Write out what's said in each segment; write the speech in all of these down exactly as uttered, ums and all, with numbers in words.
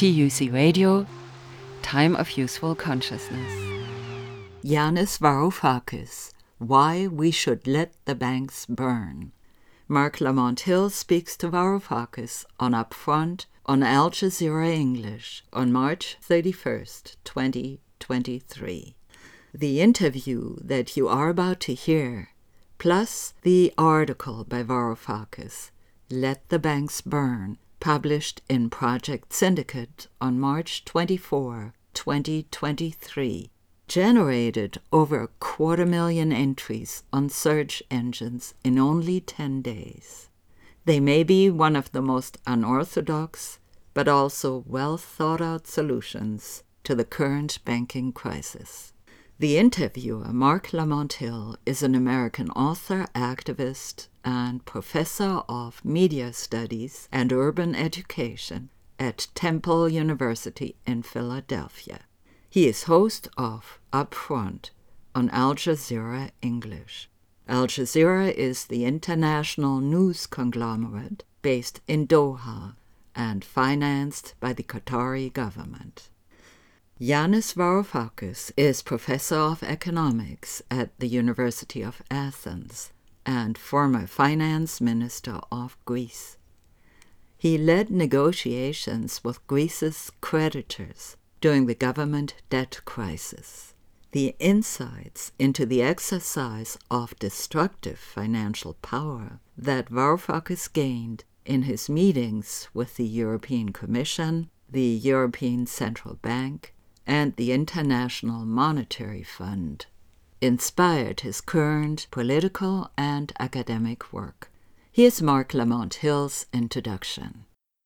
T U C Radio, Time of Useful Consciousness. Yanis Varoufakis, Why We Should Let the Banks Burn. Mark Lamont Hill speaks to Varoufakis on Upfront on Al Jazeera English on March thirty-first, twenty twenty-three. The interview that you are about to hear, plus the article by Varoufakis, Let the Banks Burn, published in Project Syndicate on March twenty-fourth, twenty twenty-three, generated over a quarter million entries on search engines in only ten days. They may be one of the most unorthodox, but also well-thought-out solutions to the current banking crisis. The interviewer, Mark Lamont Hill, is an American author, activist, and professor of media studies and urban education at Temple University in Philadelphia. He is host of Upfront on Al Jazeera English. Al Jazeera is the international news conglomerate based in Doha and financed by the Qatari government. Yanis Varoufakis is professor of economics at the University of Athens and former finance minister of Greece. He led negotiations with Greece's creditors during the government debt crisis. The insights into the exercise of destructive financial power that Varoufakis gained in his meetings with the European Commission, the European Central Bank, and the International Monetary Fund inspired his current political and academic work. Here's Mark Lamont Hill's introduction.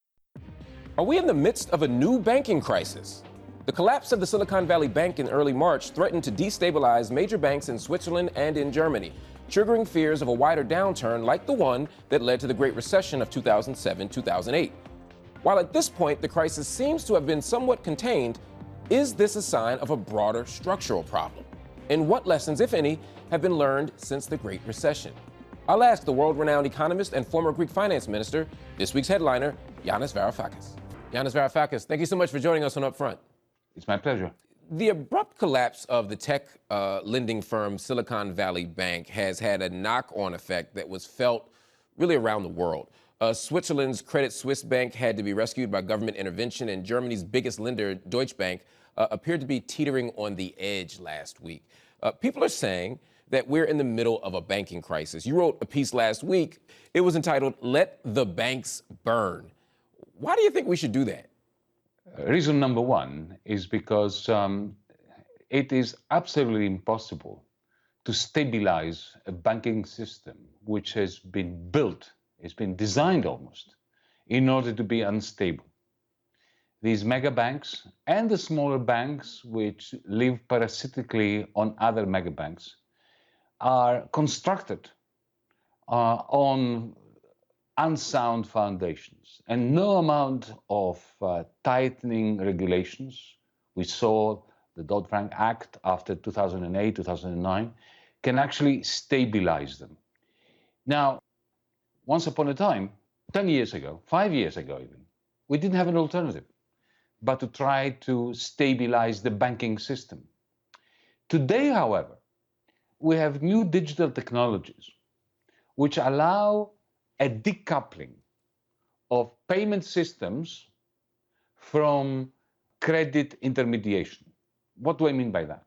Are we in the midst of a new banking crisis? The collapse of the Silicon Valley Bank in early March threatened to destabilize major banks in Switzerland and in Germany, triggering fears of a wider downturn like the one that led to the Great Recession of two thousand seven to two thousand eight. While at this point the crisis seems to have been somewhat contained, is this a sign of a broader structural problem? And what lessons, if any, have been learned since the Great Recession? I'll ask the world-renowned economist and former Greek finance minister, this week's headliner, Yanis Varoufakis. Yanis Varoufakis, thank you so much for joining us on Upfront. It's my pleasure. The abrupt collapse of the tech uh, lending firm Silicon Valley Bank has had a knock-on effect that was felt really around the world. Uh, Switzerland's Credit Suisse Bank had to be rescued by government intervention, and Germany's biggest lender, Deutsche Bank, uh, appeared to be teetering on the edge last week. Uh, people are saying that we're in the middle of a banking crisis. You wrote a piece last week. It was entitled, Let the Banks Burn. Why do you think we should do that? Reason number one is because um, it is absolutely impossible to stabilize a banking system which has been built, it's been designed almost, in order to be unstable. These mega banks and the smaller banks which live parasitically on other mega banks are constructed uh, on unsound foundations, and no amount of uh, tightening regulations, we saw the Dodd-Frank Act after two thousand eight, two thousand nine, can actually stabilize them. Now, once upon a time, ten years ago, five years ago even, we didn't have an alternative but to try to stabilize the banking system. Today, however, we have new digital technologies which allow a decoupling of payment systems from credit intermediation. What do I mean by that?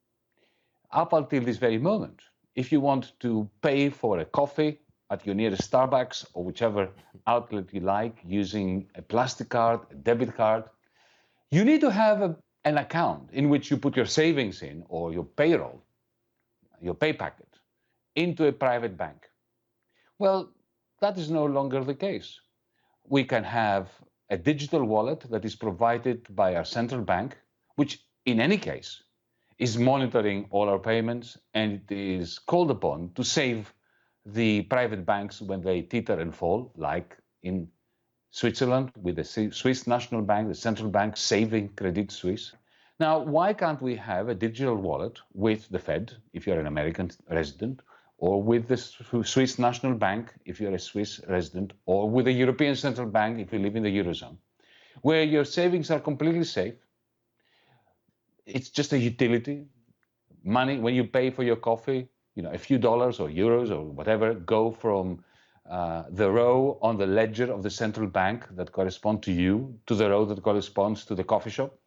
Up until this very moment, if you want to pay for a coffee at your nearest Starbucks or whichever outlet you like using a plastic card, a debit card, you need to have a, an account in which you put your savings in or your payroll, your pay packet, into a private bank. Well, that is no longer the case. We can have a digital wallet that is provided by our central bank, which in any case is monitoring all our payments, and it is called upon to save the private banks when they teeter and fall, like in Switzerland with the Swiss National Bank, the central bank saving Credit Suisse. Now, why can't we have a digital wallet with the Fed, if you're an American resident, or with the Swiss National Bank, if you're a Swiss resident, or with the European Central Bank, if you live in the Eurozone, where your savings are completely safe. It's just a utility. Money, when you pay for your coffee, you know, a few dollars or euros or whatever go from uh, the row on the ledger of the central bank that correspond to you to the row that corresponds to the coffee shop.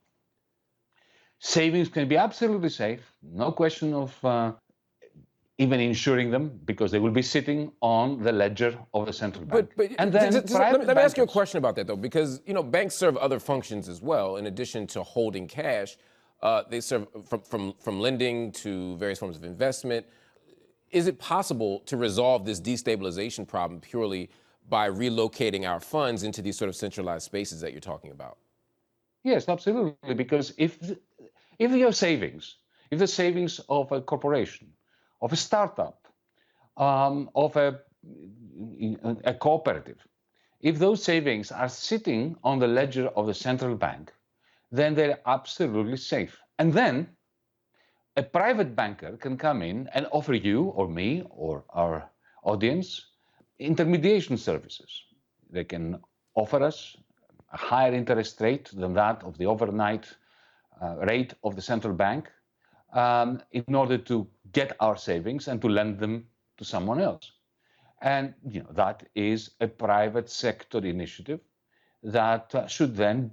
Savings can be absolutely safe, no question of uh, even insuring them, because they will be sitting on the ledger of the central bank. But, but and then just, just, let, me, let me ask you a bankers. question about that, though, because, you know, banks serve other functions as well. In addition to holding cash, uh, they serve from, from, from lending to various forms of investment. Is it possible to resolve this destabilization problem purely by relocating our funds into these sort of centralized spaces that you're talking about? Yes, absolutely. Because if if your savings, if the savings of a corporation, of a startup, um, of a, a cooperative, if those savings are sitting on the ledger of the central bank, then they're absolutely safe. And then a private banker can come in and offer you or me or our audience intermediation services. They can offer us a higher interest rate than that of the overnight uh, rate of the central bank um, in order to get our savings and to lend them to someone else. And you know, that is a private sector initiative that uh, should then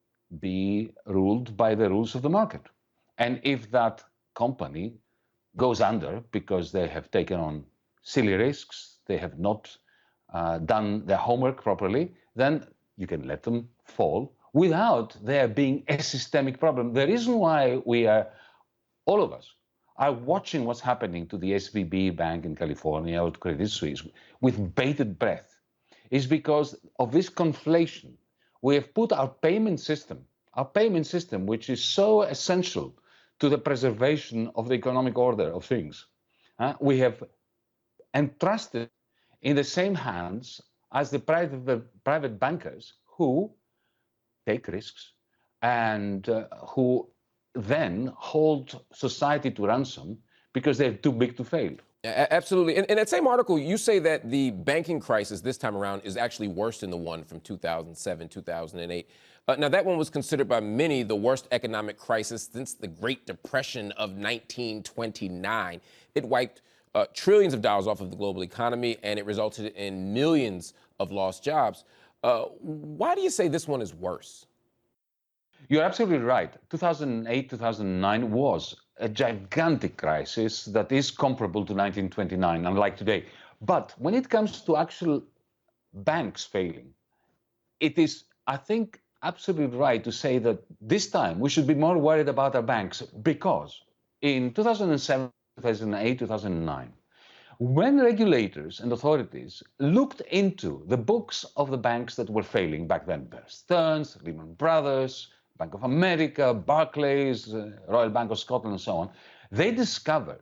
be ruled by the rules of the market. And if that company goes under because they have taken on silly risks, they have not uh, done their homework properly, then you can let them fall without there being a systemic problem. The reason why we are, all of us, are watching what's happening to the S V B Bank in California or Credit Suisse with bated breath is because of this conflation. We have put our payment system, our payment system, which is so essential to the preservation of the economic order of things, uh, we have entrusted in the same hands as the private, the private bankers who take risks and uh, who then hold society to ransom because they're too big to fail. Absolutely. In, in that same article, you say that the banking crisis this time around is actually worse than the one from two thousand seven, two thousand eight. Uh, now, that one was considered by many the worst economic crisis since the Great Depression of nineteen twenty-nine. It wiped uh, trillions of dollars off of the global economy, and it resulted in millions of lost jobs. Uh, why do you say this one is worse? You're absolutely right. two thousand eight, two thousand nine was a gigantic crisis that is comparable to nineteen twenty-nine, unlike today. But when it comes to actual banks failing, it is, I think, absolutely right to say that this time we should be more worried about our banks, because in two thousand seven, two thousand eight, two thousand nine, when regulators and authorities looked into the books of the banks that were failing back then, Bear Stearns, Lehman Brothers, Bank of America, Barclays, uh, Royal Bank of Scotland, and so on, they discovered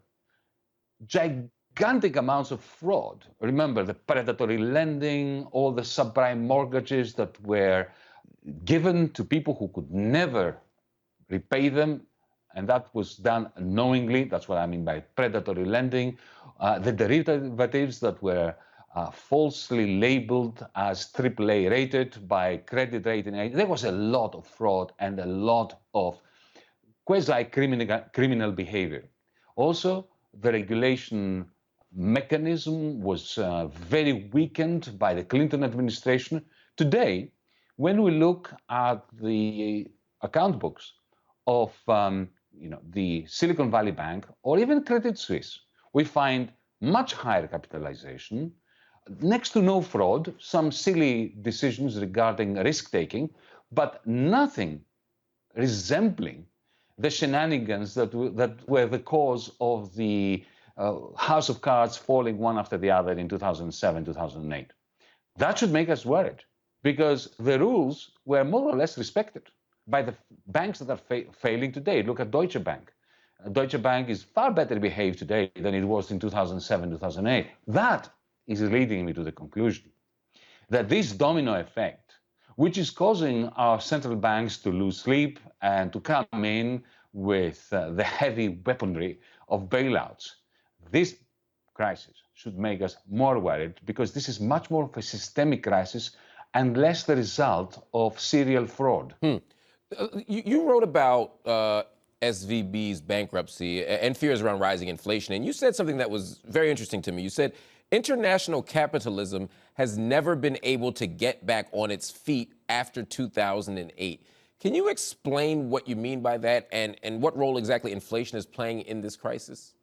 gigantic amounts of fraud. Remember the predatory lending, all the subprime mortgages that were given to people who could never repay them, and that was done knowingly. That's what I mean by predatory lending. Uh, the derivatives that were uh, falsely labeled as triple A rated by credit rating. There was a lot of fraud and a lot of quasi-criminal criminal behavior. Also, the regulation mechanism was uh, very weakened by the Clinton administration. Today, when we look at the account books of um, you know, the Silicon Valley Bank or even Credit Suisse, we find much higher capitalization, next to no fraud, some silly decisions regarding risk-taking, but nothing resembling the shenanigans that, that were the cause of the uh, house of cards falling one after the other in two thousand seven, two thousand eight. That should make us worried, because the rules were more or less respected by the banks that are fa failing today. Look at Deutsche Bank. Uh, Deutsche Bank is far better behaved today than it was in two thousand seven, two thousand eight. That is leading me to the conclusion that this domino effect, which is causing our central banks to lose sleep and to come in with uh, the heavy weaponry of bailouts, this crisis should make us more worried, because this is much more of a systemic crisis, unless the result of serial fraud. Hmm. Uh, you, you wrote about uh, S V B's bankruptcy and fears around rising inflation, and you said something that was very interesting to me. You said international capitalism has never been able to get back on its feet after two thousand eight. Can you explain what you mean by that and, and what role exactly inflation is playing in this crisis?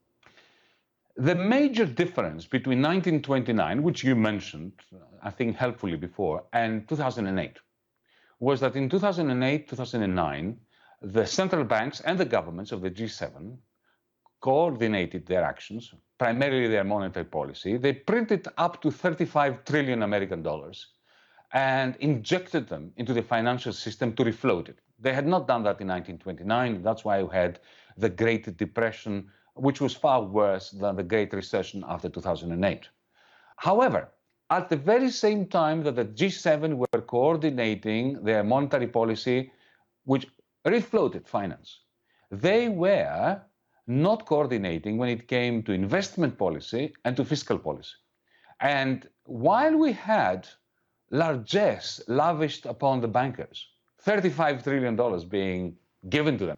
The major difference between nineteen twenty-nine, which you mentioned, I think helpfully before, and two thousand eight was that in two thousand eight, two thousand nine, the central banks and the governments of the G seven coordinated their actions, primarily their monetary policy. They printed up to thirty-five trillion American dollars and injected them into the financial system to refloat it. They had not done that in nineteen twenty-nine. That's why we had the Great Depression, which was far worse than the Great Recession after two thousand eight. However, at the very same time that the G seven were coordinating their monetary policy, which refloated finance, they were not coordinating when it came to investment policy and to fiscal policy. And while we had largesse lavished upon the bankers, thirty-five trillion dollars being given to them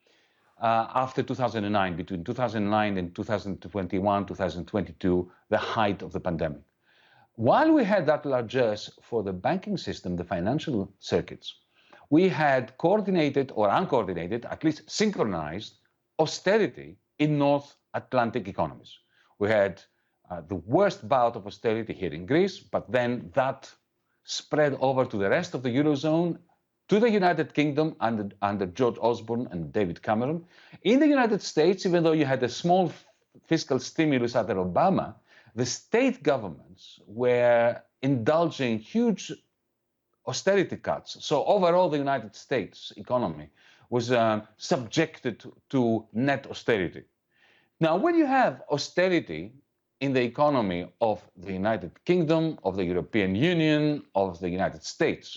uh, after two thousand nine, between two thousand nine and two thousand twenty-one, two thousand twenty-two, the height of the pandemic. While we had that largesse for the banking system, the financial circuits, we had coordinated or uncoordinated, at least synchronized, austerity in North Atlantic economies. We had uh, the worst bout of austerity here in Greece, but then that spread over to the rest of the Eurozone, to the United Kingdom under, under George Osborne and David Cameron. In the United States, even though you had a small fiscal stimulus under Obama, the state governments were indulging huge austerity cuts. So overall, the United States economy was uh, subjected to net austerity. Now, when you have austerity in the economy of the United Kingdom, of the European Union, of the United States,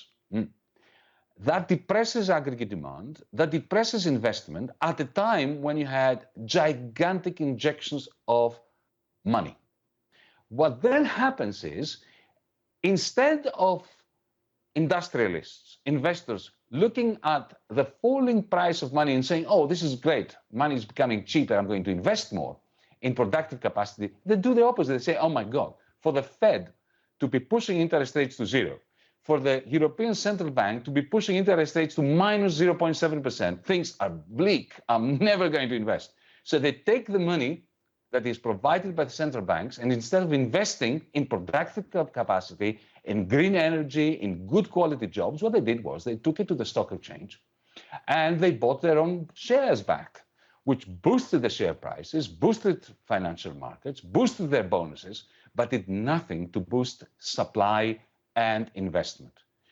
that depresses aggregate demand, that depresses investment at a time when you had gigantic injections of money. What then happens is, instead of industrialists, investors, looking at the falling price of money and saying, oh, this is great, money is becoming cheaper, I'm going to invest more in productive capacity, they do the opposite. They say, oh my God, for the Fed to be pushing interest rates to zero, for the European Central Bank to be pushing interest rates to minus zero point seven percent, things are bleak, I'm never going to invest. So they take the money that is provided by the central banks, and instead of investing in productive capacity, in green energy, in good quality jobs, what they did was they took it to the stock exchange and they bought their own shares back, which boosted the share prices, boosted financial markets, boosted their bonuses, but did nothing to boost supply and investment.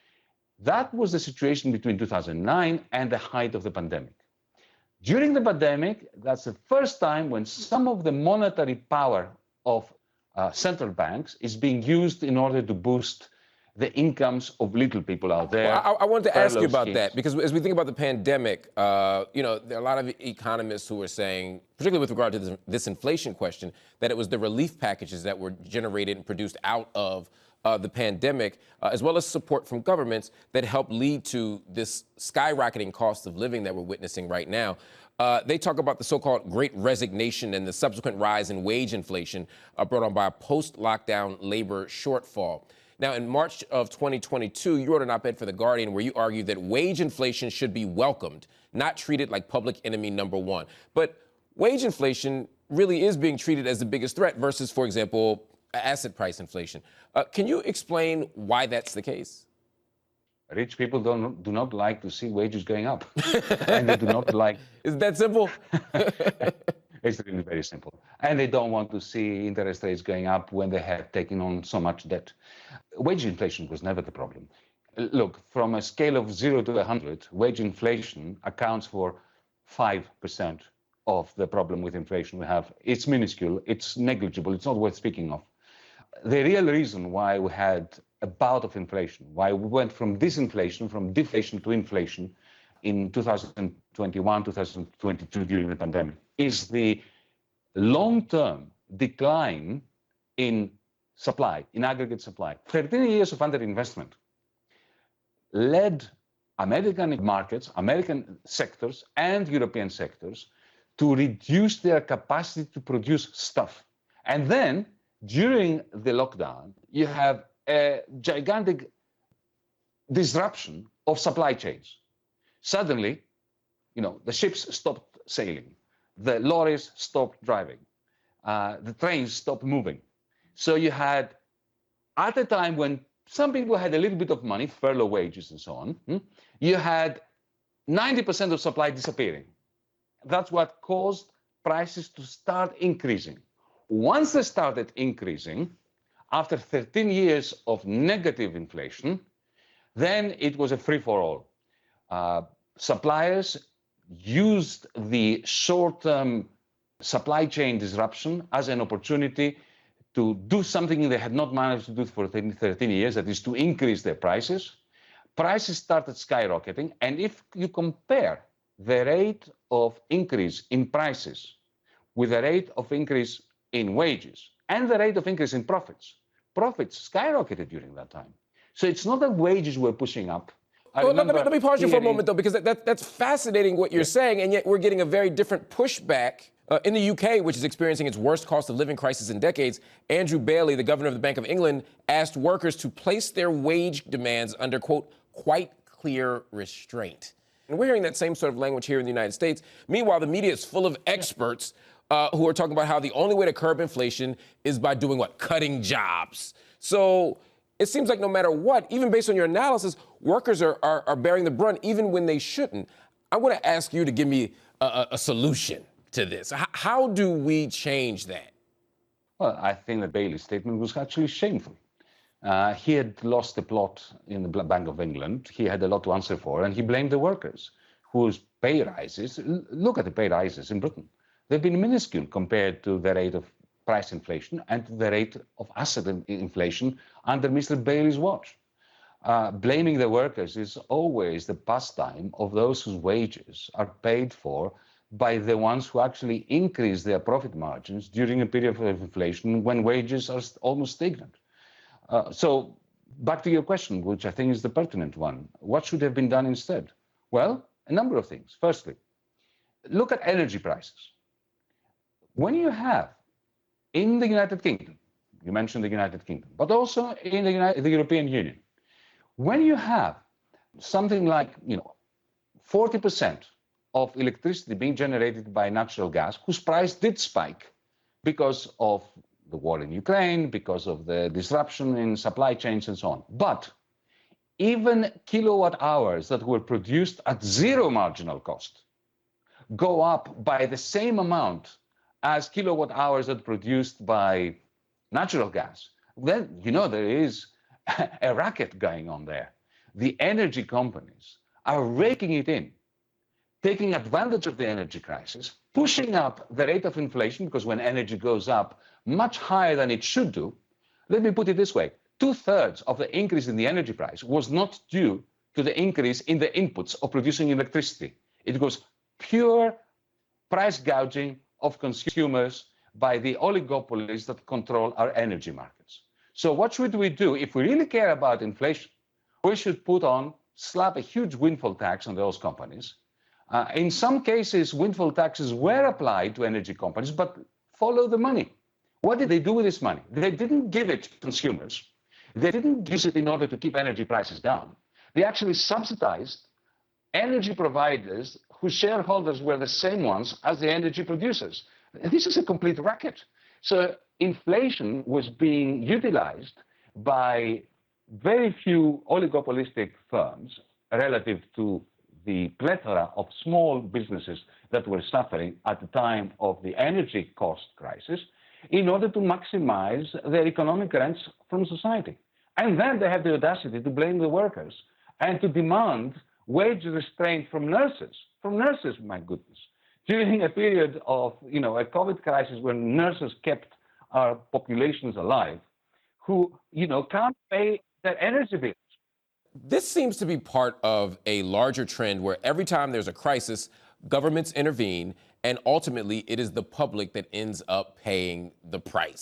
That was the situation between two thousand nine and the height of the pandemic. During the pandemic, that's the first time when some of the monetary power of uh, central banks is being used in order to boost the incomes of little people out there. Well, I, I wanted to ask you about schemes. that, because as we think about the pandemic, uh, you know, there are a lot of economists who are saying, particularly with regard to this, this inflation question, that it was the relief packages that were generated and produced out of Uh, the pandemic, uh, as well as support from governments that helped lead to this skyrocketing cost of living that we're witnessing right now. Uh, they talk about the so-called Great Resignation and the subsequent rise in wage inflation uh, brought on by a post-lockdown labor shortfall. Now, in March of twenty twenty-two, you wrote an op-ed for The Guardian where you argued that wage inflation should be welcomed, not treated like public enemy number one. But wage inflation really is being treated as the biggest threat versus, for example, asset price inflation. Uh, can you explain why that's the case? Rich people don't do not like to see wages going up, and they do not like. Is it that simple? It's really very simple, and they don't want to see interest rates going up when they have taken on so much debt. Wage inflation was never the problem. Look, from a scale of zero to a hundred, wage inflation accounts for five percent of the problem with inflation we have. It's minuscule. It's negligible. It's not worth speaking of. The real reason why we had a bout of inflation, why we went from disinflation, from deflation to inflation in two thousand twenty-one, two thousand twenty-two during the pandemic, is the long-term decline in supply, in aggregate supply. thirteen years of underinvestment led American markets, American sectors, and European sectors to reduce their capacity to produce stuff. And then, during the lockdown, you have a gigantic disruption of supply chains. Suddenly, you know, the ships stopped sailing, the lorries stopped driving, uh, the trains stopped moving. So you had, at a time when some people had a little bit of money, furlough wages and so on, hmm, you had ninety percent of supply disappearing. That's what caused prices to start increasing. Once they started increasing, after thirteen years of negative inflation, then it was a free-for-all. Uh, suppliers used the short-term supply chain disruption as an opportunity to do something they had not managed to do for thirteen years, that is to increase their prices. Prices started skyrocketing, and if you compare the rate of increase in prices with the rate of increase in wages and the rate of increase in profits, profits skyrocketed during that time. So it's not that wages were pushing up. Well, let, me, let me pause you for a moment, though, because that, that, that's fascinating what you're yeah. saying, and yet we're getting a very different pushback. Uh, in the U K, which is experiencing its worst cost of living crisis in decades, Andrew Bailey, the governor of the Bank of England, asked workers to place their wage demands under, quote, quite clear restraint. And we're hearing that same sort of language here in the United States. Meanwhile, the media is full of experts uh, who are talking about how the only way to curb inflation is by doing what? Cutting jobs. So it seems like no matter what, even based on your analysis, workers are, are, are bearing the brunt even when they shouldn't. I want to ask you to give me a, a, a solution to this. H- how do we change that? Well, I think that Bailey's statement was actually shameful. Uh, he had lost the plot in the Bank of England. He had a lot to answer for, and he blamed the workers, whose pay rises, look at the pay rises in Britain. They've been minuscule compared to the rate of price inflation and to the rate of asset inflation under Mister Bailey's watch. Uh, blaming the workers is always the pastime of those whose wages are paid for by the ones who actually increase their profit margins during a period of inflation when wages are almost stagnant. Uh, so back to your question, which I think is the pertinent one. What should have been done instead? Well, a number of things. Firstly, look at energy prices. When you have in the United Kingdom, you mentioned the United Kingdom, but also in the, United, the European Union, when you have something like, you know, forty percent of electricity being generated by natural gas, whose price did spike because of the war in Ukraine, because of the disruption in supply chains and so on. But even kilowatt hours that were produced at zero marginal cost go up by the same amount as kilowatt hours that are produced by natural gas. Then, you know, there is a racket going on there. The energy companies are raking it in, taking advantage of the energy crisis, pushing up the rate of inflation, because when energy goes up much higher than it should do, let me put it this way, two-thirds of the increase in the energy price was not due to the increase in the inputs of producing electricity. It was pure price gouging of consumers by the oligopolies that control our energy markets. So what should we do? If we really care about inflation, we should put on, slap a huge windfall tax on those companies. Uh, in some cases, windfall taxes were applied to energy companies, but follow the money. What did they do with this money? They didn't give it to consumers. They didn't use it in order to keep energy prices down. They actually subsidized energy providers whose shareholders were the same ones as the energy producers. This is a complete racket. So inflation was being utilized by very few oligopolistic firms relative to the plethora of small businesses that were suffering at the time of the energy cost crisis in order to maximize their economic rents from society. And then they have the audacity to blame the workers and to demand wage restraint from nurses, from nurses, my goodness, during a period of, you know, a COVID crisis when nurses kept our populations alive, who, you know, can't pay their energy bills. This seems to be part of a larger trend where every time there's a crisis, governments intervene, and ultimately it is the public that ends up paying the price.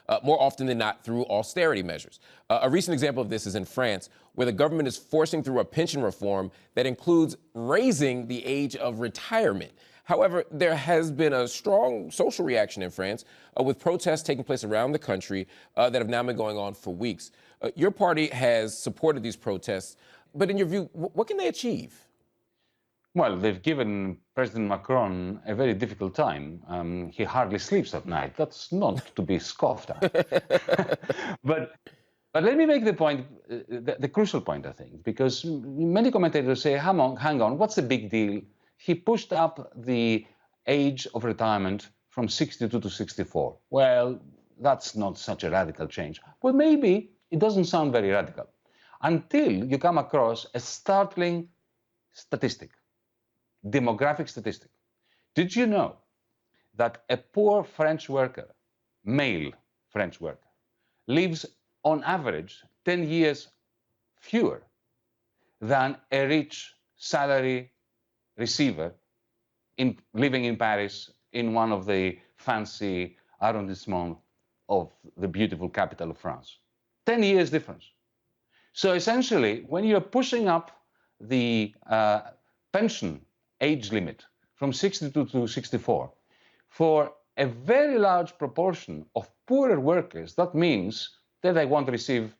uh, more often than not through austerity measures. Uh, a recent example of this is in France, where the government is forcing through a pension reform that includes raising the age of retirement. However, there has been a strong social reaction in France, uh, with protests taking place around the country uh, that have now been going on for weeks. Uh, your party has supported these protests, but in your view, wh- what can they achieve? Well, they've given President Macron a very difficult time. Um, he hardly sleeps at night. That's not to be scoffed at. but but let me make the point, uh, the, the crucial point, I think, because many commentators say, hang on, hang on, what's the big deal? He pushed up the age of retirement from sixty-two to sixty-four. Well, that's not such a radical change. Well, maybe it doesn't sound very radical until you come across a startling statistic. Demographic statistic. Did you know that a poor French worker, male French worker, lives on average ten years fewer than a rich salary receiver in, living in Paris in one of the fancy arrondissements of the beautiful capital of France? ten years difference. So essentially, when you're pushing up the uh, pension age limit from sixty-two to sixty-four, for a very large proportion of poorer workers, that means that they won't receive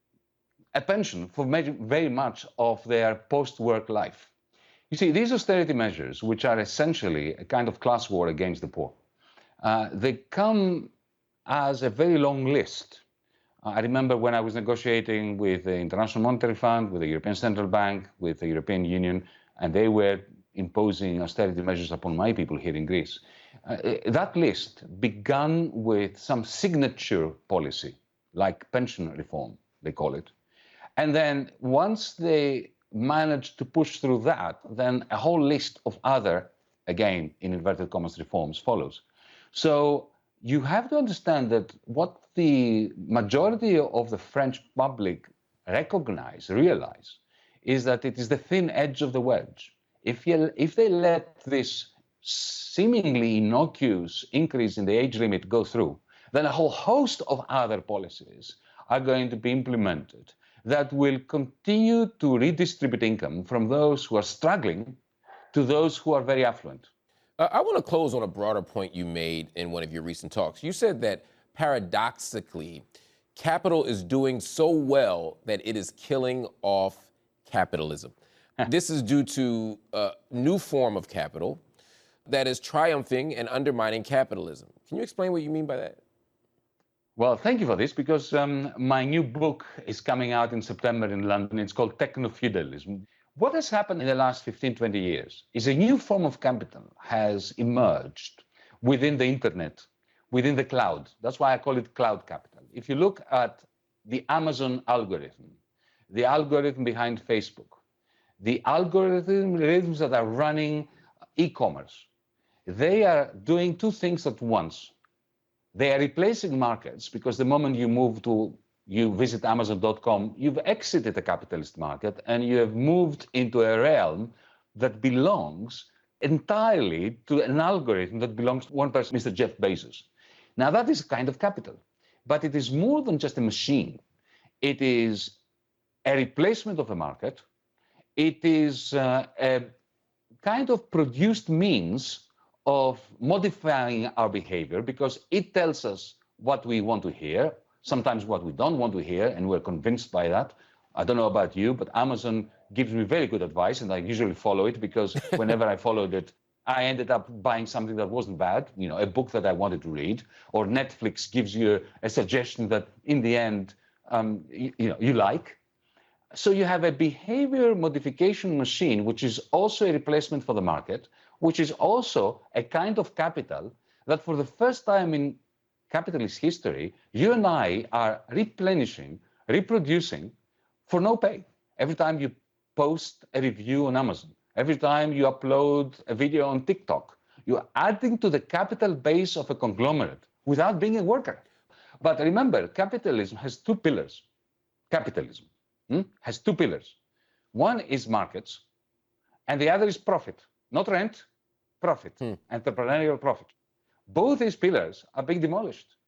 a pension for very much of their post-work life. You see, these austerity measures, which are essentially a kind of class war against the poor, uh, they come as a very long list. Uh, I remember when I was negotiating with the International Monetary Fund, with the European Central Bank, with the European Union, and they were imposing austerity measures upon my people here in Greece. Uh, that list began with some signature policy, like pension reform, they call it. And then once they managed to push through that, then a whole list of other, again, in inverted commas, reforms follows. So you have to understand that what the majority of the French public recognize, realize, is that it is the thin edge of the wedge. If, you, if they let this seemingly innocuous increase in the age limit go through, then a whole host of other policies are going to be implemented that will continue to redistribute income from those who are struggling to those who are very affluent. Uh, I want to close on a broader point you made in one of your recent talks. You said that paradoxically, capital is doing so well that it is killing off capitalism. This is due to a new form of capital that is triumphing and undermining capitalism. Can you explain what you mean by that? Well, thank you for this, because um, my new book is coming out in September in London. It's called Techno-Feudalism. What has happened in the last fifteen, twenty years is a new form of capital has emerged within the internet, within the cloud. That's why I call it cloud capital. If you look at the Amazon algorithm, the algorithm behind Facebook, the algorithms that are running e-commerce, they are doing two things at once. They are replacing markets, because the moment you move to, you visit Amazon dot com, you've exited the capitalist market and you have moved into a realm that belongs entirely to an algorithm that belongs to one person, Mister Jeff Bezos. Now that is a kind of capital, but it is more than just a machine. It is a replacement of the market. It is uh, a kind of produced means of modifying our behavior, because it tells us what we want to hear, sometimes what we don't want to hear, and we're convinced by that. I don't know about you, but Amazon gives me very good advice, and I usually follow it, because whenever I followed it, I ended up buying something that wasn't bad, you know, a book that I wanted to read, or Netflix gives you a suggestion that in the end, um, you, you know, you like. So you have a behavior modification machine, which is also a replacement for the market, which is also a kind of capital that for the first time in capitalist history, you and I are replenishing, reproducing for no pay. Every time you post a review on Amazon, every time you upload a video on TikTok, you're adding to the capital base of a conglomerate without being a worker. But remember, capitalism has two pillars. Capitalism hmm, has two pillars. One is markets, and the other is profit. Not rent, profit, hmm. entrepreneurial profit. Both these pillars are being demolished.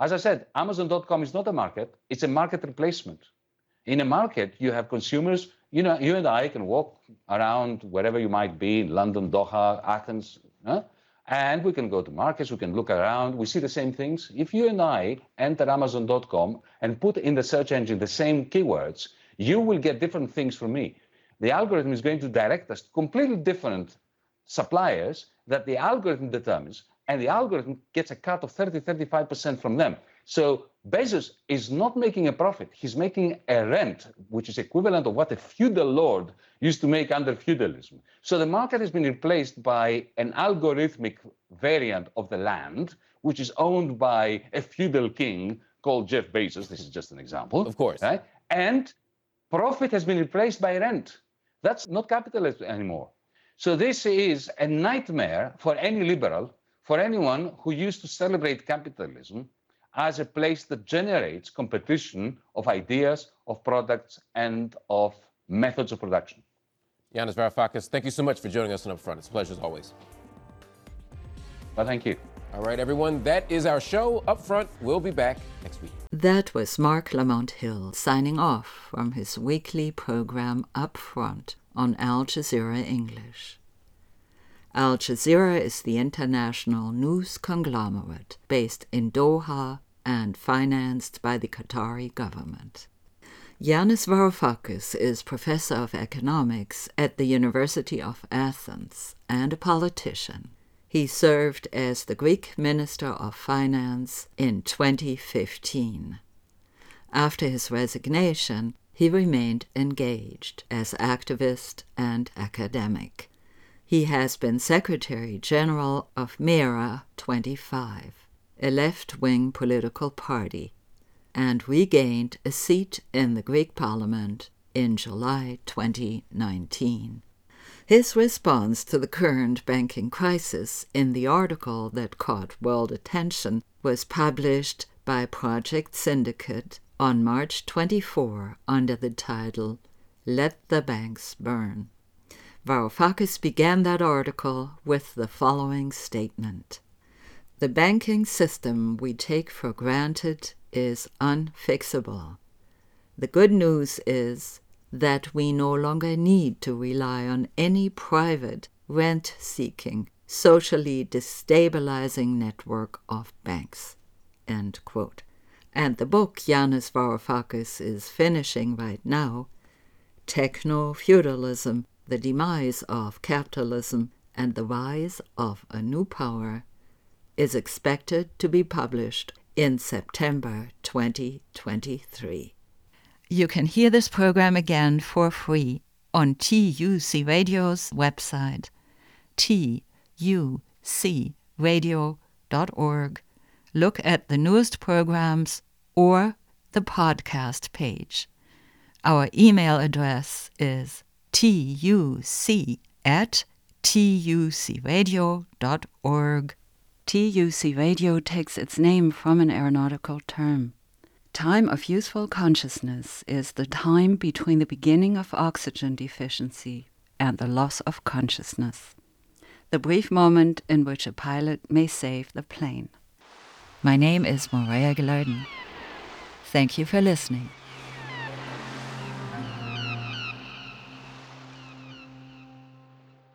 As I said, Amazon dot com is not a market, it's a market replacement. In a market, you have consumers, you know, you and I can walk around wherever you might be, in London, Doha, Athens, huh? And we can go to markets, we can look around, we see the same things. If you and I enter Amazon dot com and put in the search engine the same keywords, you will get different things from me. The algorithm is going to direct us to completely different suppliers that the algorithm determines, and the algorithm gets a cut of thirty, thirty-five percent from them. So Bezos is not making a profit. He's making a rent, which is equivalent of what a feudal lord used to make under feudalism. So the market has been replaced by an algorithmic variant of the land, which is owned by a feudal king called Jeff Bezos. This is just an example. Of course. Right? And profit has been replaced by rent. That's not capitalism anymore. So this is a nightmare for any liberal, for anyone who used to celebrate capitalism as a place that generates competition of ideas, of products, and of methods of production. Yanis Varoufakis, thank you so much for joining us on Upfront. It's a pleasure as always. Well, thank you. All right, everyone, that is our show. Upfront, we'll be back next week. That was Mark Lamont Hill signing off from his weekly program Upfront on Al Jazeera English. Al Jazeera is the international news conglomerate based in Doha and financed by the Qatari government. Yanis Varoufakis is professor of economics at the University of Athens and a politician. He served as the Greek Minister of Finance in twenty fifteen. After his resignation, he remained engaged as activist and academic. He has been Secretary General of Mera twenty-five, a left-wing political party, and regained a seat in the Greek Parliament in July twenty nineteen. His response to the current banking crisis in the article that caught world attention was published by Project Syndicate on March twenty-fourth under the title, "Let the Banks Burn." Varoufakis began that article with the following statement. The banking system we take for granted is unfixable. The good news is that we no longer need to rely on any private, rent-seeking, socially destabilizing network of banks. End quote. And the book Yanis Varoufakis is finishing right now, Techno-Feudalism, The Demise of Capitalism and the Rise of a New Power, is expected to be published in September twenty twenty-three. You can hear this program again for free on T U C Radio's website, T U C radio dot org. Look at the newest programs or the podcast page. Our email address is tuc at tucradio dot org. T U C Radio takes its name from an aeronautical term. Time of useful consciousness is the time between the beginning of oxygen deficiency and the loss of consciousness, the brief moment in which a pilot may save the plane. My name is Morea Gilardin. Thank you for listening.